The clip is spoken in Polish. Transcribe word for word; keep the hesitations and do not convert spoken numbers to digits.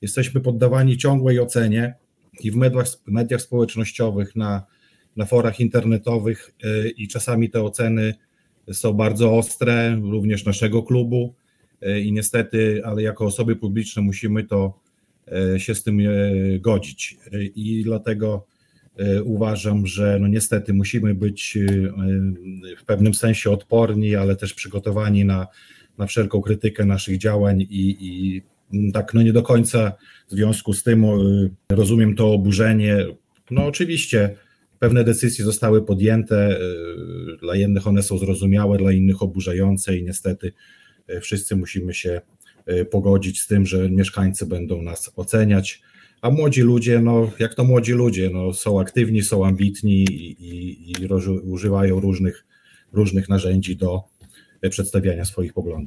jesteśmy poddawani ciągłej ocenie i w mediach, mediach społecznościowych, na, na forach internetowych i czasami te oceny są bardzo ostre, również naszego klubu i niestety, ale jako osoby publiczne musimy to się z tym godzić i dlatego uważam, że no niestety musimy być w pewnym sensie odporni, ale też przygotowani na, na wszelką krytykę naszych działań i, i tak no nie do końca w związku z tym rozumiem to oburzenie. No oczywiście pewne decyzje zostały podjęte, dla jednych one są zrozumiałe, dla innych oburzające i niestety wszyscy musimy się pogodzić z tym, że mieszkańcy będą nas oceniać, a młodzi ludzie, no jak to młodzi ludzie, no są aktywni, są ambitni i, i, i używają różnych, różnych narzędzi do przedstawiania swoich poglądów.